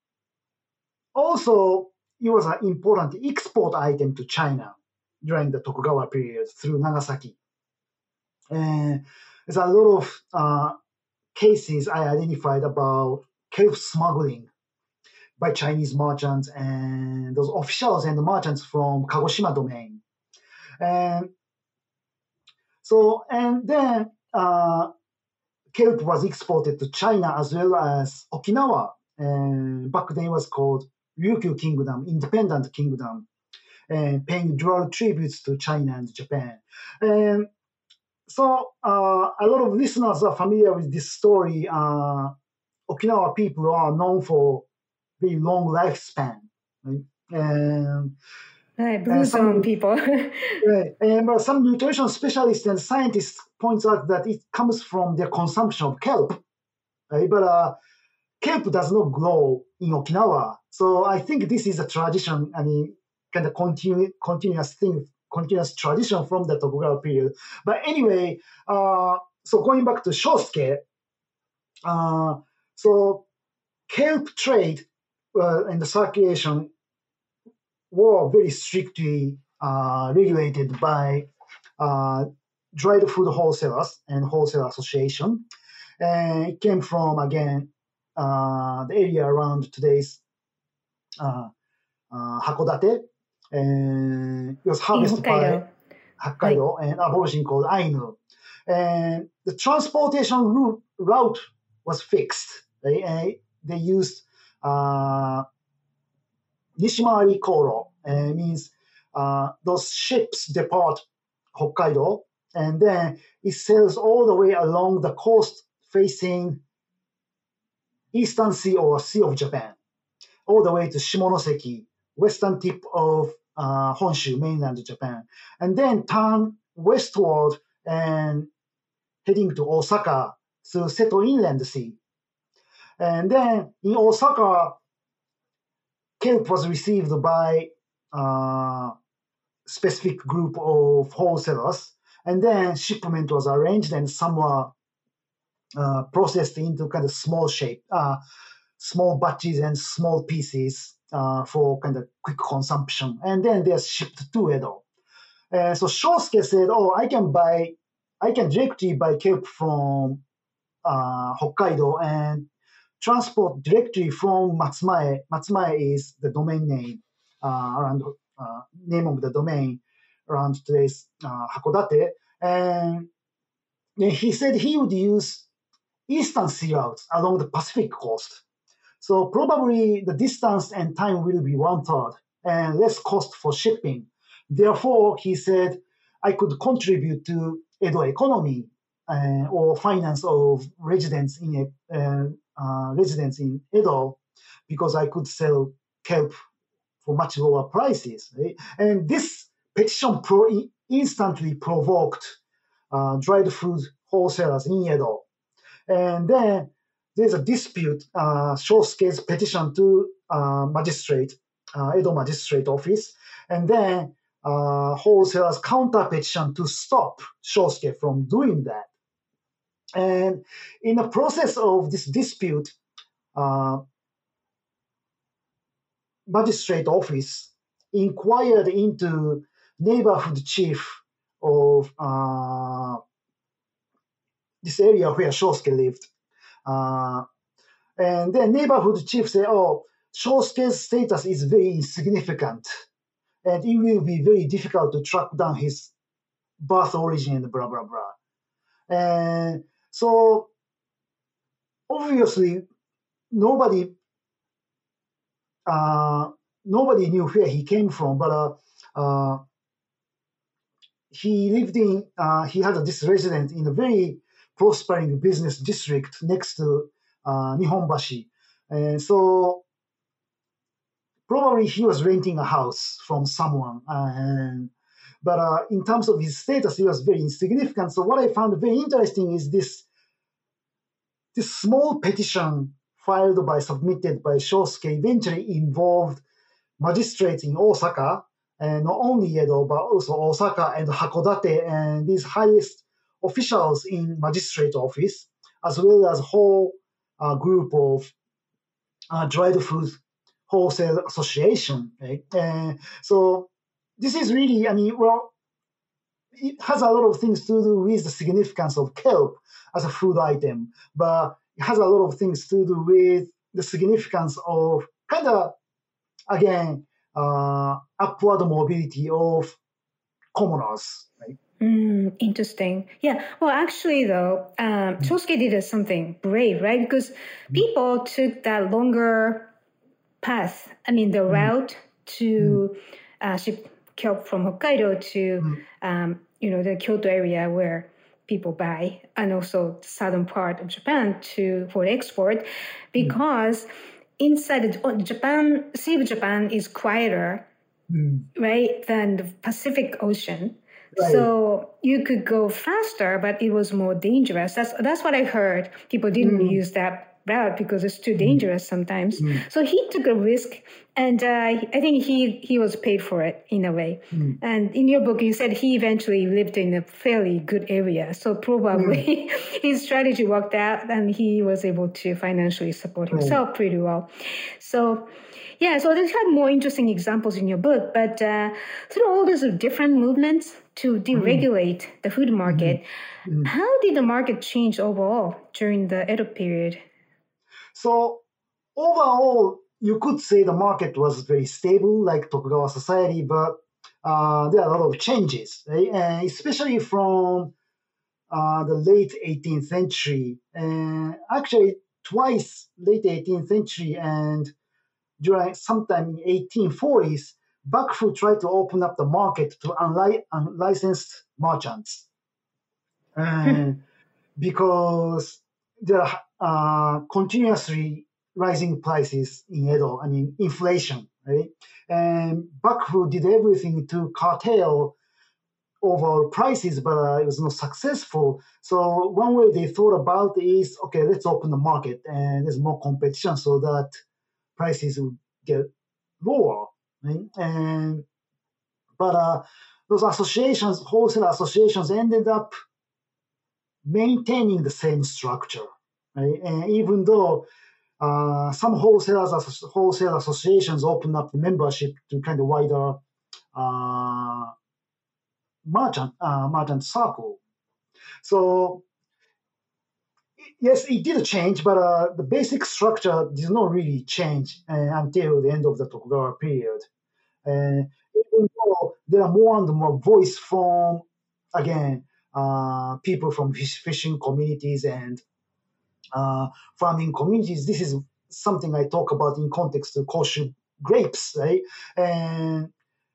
also, it was an important export item to China during the Tokugawa period through Nagasaki. There's a lot of cases I identified about kelp smuggling by Chinese merchants and those officials and merchants from Kagoshima domain. And then kelp was exported to China as well as Okinawa. And back then it was called Ryukyu Kingdom, independent kingdom, paying dual tributes to China and Japan. And so a lot of listeners are familiar with this story. Okinawa people are known for very long lifespan. Right? Blue zone people. And some nutrition specialists and scientists point out that it comes from their consumption of kelp. Right? But kelp does not grow in Okinawa. So I think this is a tradition, kind of continuous tradition from the Tokugawa period. But anyway, so going back to Shosuke, so kelp trade and the circulation were very strictly regulated by dried food wholesalers and wholesale association. And it came from, again, the area around today's Hakodate. And it was harvested by Hokkaido and aborigine called Ainu. And the transportation route was fixed. Right? They used Nishimari Koro, means those ships depart Hokkaido, and then it sails all the way along the coast facing Eastern Sea or Sea of Japan, all the way to Shimonoseki, western tip of Honshu, mainland Japan, and then turn westward and heading to Osaka through Seto Inland Sea. And then in Osaka, kelp was received by specific group of wholesalers, and then shipment was arranged, and some were processed into kind of small shape, small batches and small pieces for kind of quick consumption, and then they're shipped to Edo. So Shosuke said, "Oh, I can directly buy kelp from Hokkaido and transport directly from Matsumae." Matsumae is the domain name around name of the domain around today's Hakodate, and then he said he would use eastern sea routes along the Pacific coast. So probably the distance and time will be 1/3 and less cost for shipping. Therefore, he said, I could contribute to Edo economy or finance of residents in Edo because I could sell kelp for much lower prices. Right? And this petition instantly provoked dried food wholesalers in Edo. And then there's a dispute, Shosuke's petition to Edo Magistrate Office, and then wholesalers counter petition to stop Shosuke from doing that. And in the process of this dispute, Magistrate Office inquired into neighborhood chief of this area where Shosuke lived. And then neighborhood chief said, "Oh, Shosuke's status is very insignificant, and it will be very difficult to track down his birth origin and blah, blah, blah." And so obviously nobody knew where he came from, but he had this resident in a very prospering business district next to Nihonbashi. And so probably he was renting a house from someone. But in terms of his status, he was very insignificant. So what I found very interesting is this small petition submitted by Shosuke eventually involved magistrates in Osaka, and not only Edo, but also Osaka and Hakodate, and these highest officials in magistrate office, as well as a whole group of dried food wholesale association. Right? So this is really, it has a lot of things to do with the significance of kelp as a food item, but it has a lot of things to do with the significance of kind of, again, upward mobility of commoners. Right? Interesting. Yeah. Well, actually, though, Shosuke did something brave, right? Because people took that longer path. The route to ship kelp from Hokkaido to, the Kyoto area where people buy, and also the southern part of Japan for export, because inside Japan, Sea of Japan is quieter, right, than the Pacific Ocean. Right. So you could go faster, but it was more dangerous. That's what I heard. People didn't use that route because it's too dangerous sometimes. So he took a risk, and I think he was paid for it in a way. And in your book, you said he eventually lived in a fairly good area. So probably his strategy worked out, and he was able to financially support himself pretty well. So yeah, so there's had more interesting examples in your book, but through all these different movements to deregulate the food market, how did the market change overall during the Edo period? So overall, you could say the market was very stable, like Tokugawa society, but there are a lot of changes, right? And especially from the late 18th century, and actually twice late 18th century and during sometime in 1840s, Bakufu tried to open up the market to unlicensed merchants. Because there are continuously rising prices in Edo, inflation, right? And Bakufu did everything to curtail overall prices, but it was not successful. So one way they thought about is, okay, let's open the market and there's more competition so that prices will get lower, right? But those associations, wholesale associations, ended up maintaining the same structure, right? And even though some wholesale associations open up the membership to kind of wider merchant circle. So yes, it did change, but the basic structure did not really change until the end of the Tokugawa period. Even though there are more and more voice from, again, people from fishing communities and farming communities. This is something I talk about in context of Koshu grapes, right? And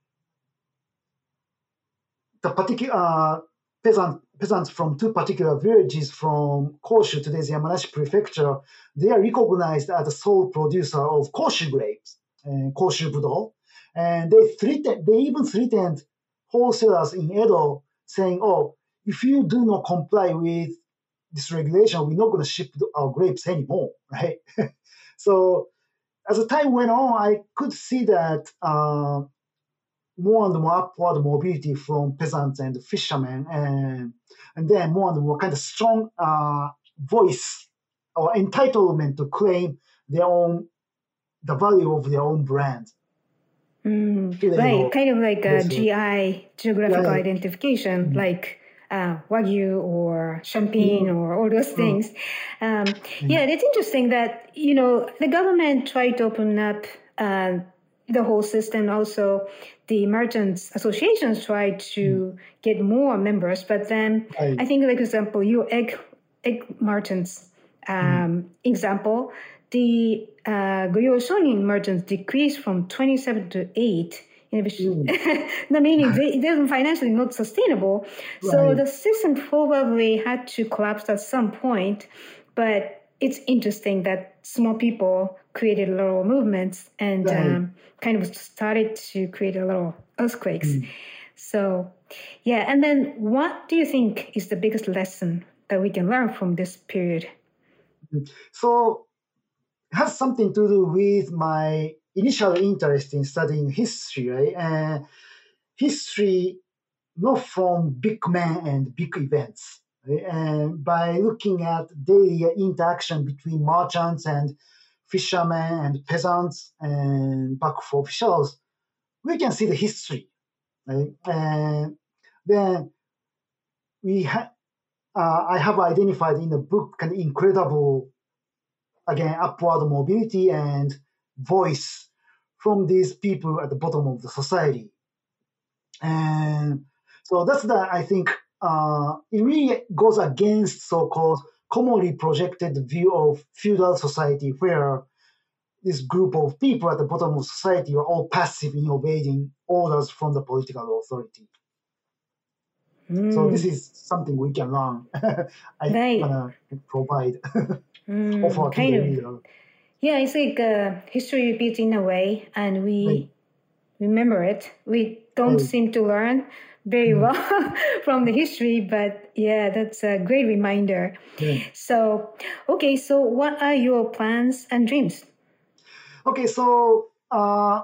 the particular peasants from two particular villages from Koshu, today's Yamanashi Prefecture, they are recognized as the sole producer of Koshu grapes, Koshu Budo. And they even threatened wholesalers in Edo, saying, "Oh, if you do not comply with this regulation, we're not going to ship our grapes anymore," right? So as the time went on, I could see that more and more upward mobility from peasants and fishermen, and then more and more kind of strong voice or entitlement to claim the value of their own brand. Right, kind of like a GI, geographical identification, like Wagyu or Champagne or all those things. Yeah, it's interesting that, the government tried to open up the whole system. Also, the merchants associations tried to get more members, but then I think, like example, your egg merchants example, the Goyo Shonin merchants decreased from 27 to 8. Meaning they're financially not sustainable. Right. So the system probably had to collapse at some point. But it's interesting that small people created little movements and kind of started to create a little earthquakes. So, yeah. And then what do you think is the biggest lesson that we can learn from this period? So it has something to do with my initial interest in studying history, right? And history not from big men and big events, right? And by looking at daily interaction between merchants and fishermen and peasants and backful officials, we can see the history, right? And then I have identified in the book an incredible, again, upward mobility and voice from these people at the bottom of the society. And so that's I think, it really goes against so-called commonly projected view of feudal society, where this group of people at the bottom of society are all passive in obeying orders from the political authority. So this is something we can learn. I want to provide, offer to the reader. Yeah, it's like history repeats in a way, and we remember it. We don't seem to learn very well from the history, but yeah, that's a great reminder. So, okay, so what are your plans and dreams? Okay, so I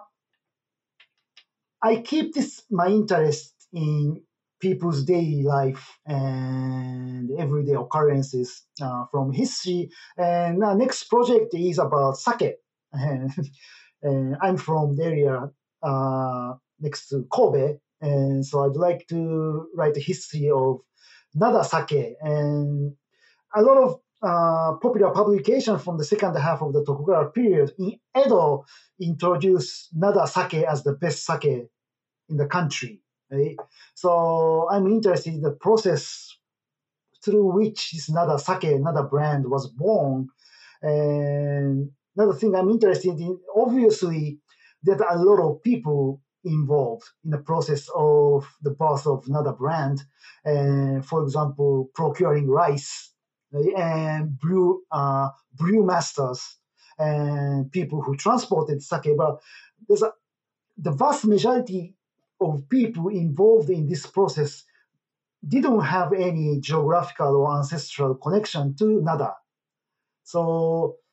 keep my interest in people's daily life and everyday occurrences from history. And the next project is about sake. And I'm from the area next to Kobe, and so I'd like to write the history of Nada sake. And a lot of popular publications from the second half of the Tokugawa period in Edo introduced Nada sake as the best sake in the country. Right? So I'm interested in the process through which this Nada sake, Nada brand was born. And another thing I'm interested in, obviously, there are a lot of people involved in the process of the birth of Nada brand. And for example, procuring rice, right? And brew masters and people who transported sake. But the vast majority of people involved in this process didn't have any geographical or ancestral connection to Nada. So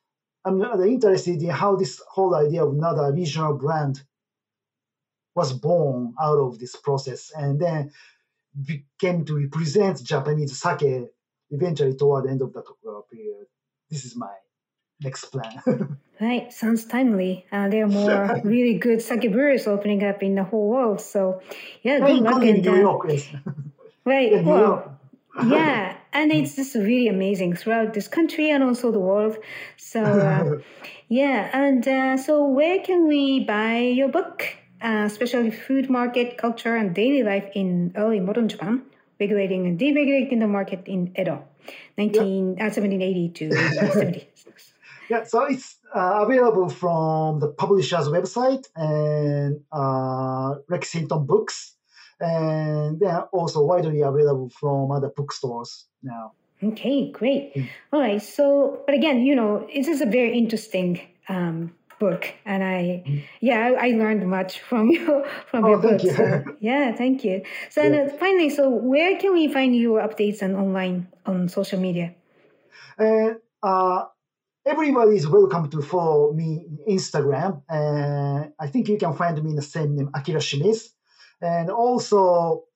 I'm interested in how this whole idea of another regional brand was born out of this process, and then became to represent Japanese sake eventually toward the end of the Tokugawa period. This is my next plan. Right, sounds timely. There are more really good sake breweries opening up in the whole world. So, yeah, good luck. Including New York, yes. Right, Yeah, New York. yeah, and it's just really amazing throughout this country and also the world. So, yeah, and so where can we buy your book, especially Food Market, Culture, and Daily Life in Early Modern Japan, Regulating and Deregulating the Market in Edo, 1780 to 1776. Yeah, so it's available from the publisher's website and Lexington Books, and they're also widely available from other bookstores now. Okay, great. All right. So, but again, this is a very interesting book, and I learned much from your book. Thank you. So, yeah, thank you. So, and finally, so where can we find your updates and online on social media? And everybody is welcome to follow me on Instagram, and I think you can find me in the same name, Akira Shimiz. And also,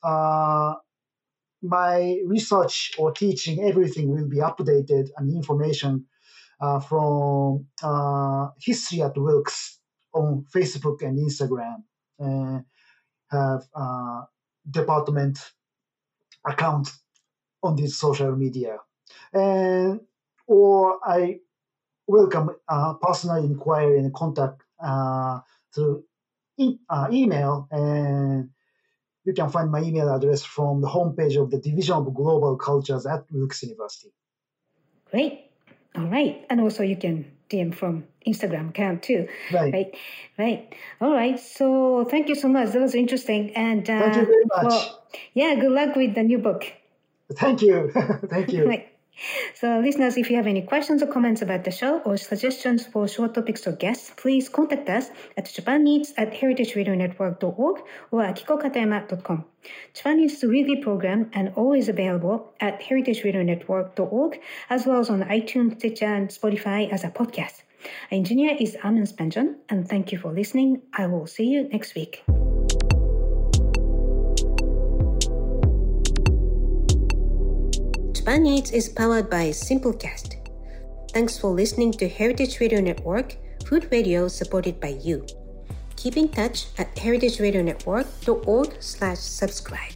my research or teaching, everything will be updated, and information from History at Wilkes on Facebook and Instagram, and have department account on this social media. Or I welcome personal inquiry and contact through email, and you can find my email address from the homepage of the Division of Global Cultures at Wilkes University. Great. All right. And also you can DM from Instagram account too. Right. All right. So thank you so much. That was interesting. And thank you very much. Well, yeah, good luck with the new book. Thank you. Thank you. Right. So listeners, if you have any questions or comments about the show or suggestions for short topics or guests, please contact us at japaneats@heritageradionetwork.org or akikokatayama.com. Japan Eats is a weekly program and always available at heritageradionetwork.org, as well as on iTunes, Stitcher, and Spotify as a podcast. Our engineer is Armin Spanjan, and thank you for listening. I will see you next week. Japan Eats is powered by Simplecast. Thanks for listening to Heritage Radio Network, food radio supported by you. Keep in touch at heritageradionetwork.org/subscribe.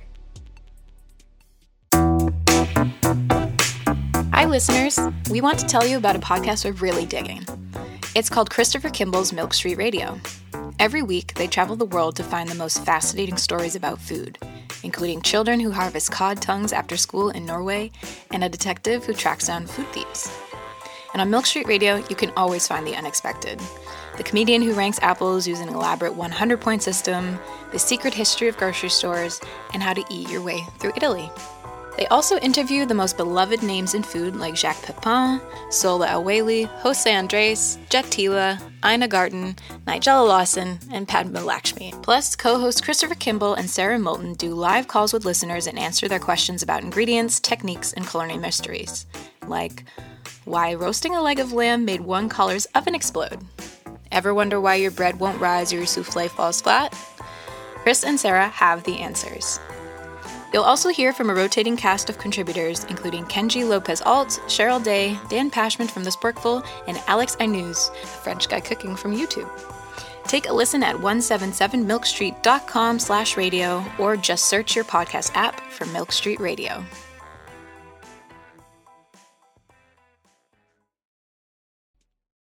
Hi, listeners. We want to tell you about a podcast we're really digging. It's called Christopher Kimball's Milk Street Radio. Every week, they travel the world to find the most fascinating stories about food, including children who harvest cod tongues after school in Norway and a detective who tracks down food thieves. And on Milk Street Radio, you can always find the unexpected. The comedian who ranks apples using an elaborate 100-point system, the secret history of grocery stores, and how to eat your way through Italy. They also interview the most beloved names in food like Jacques Pepin, Sola Awali, Jose Andres, Jet Tila, Ina Garten, Nigella Lawson, and Padma Lakshmi. Plus, co-hosts Christopher Kimball and Sarah Moulton do live calls with listeners and answer their questions about ingredients, techniques, and culinary mysteries. Like, why roasting a leg of lamb made one caller's oven explode? Ever wonder why your bread won't rise or your souffle falls flat? Chris and Sarah have the answers. You'll also hear from a rotating cast of contributors, including Kenji Lopez-Alt, Cheryl Day, Dan Pashman from The Sporkful, and Alex Ainuz, a French guy cooking from YouTube. Take a listen at 177milkstreet.com/radio or just search your podcast app for Milk Street Radio.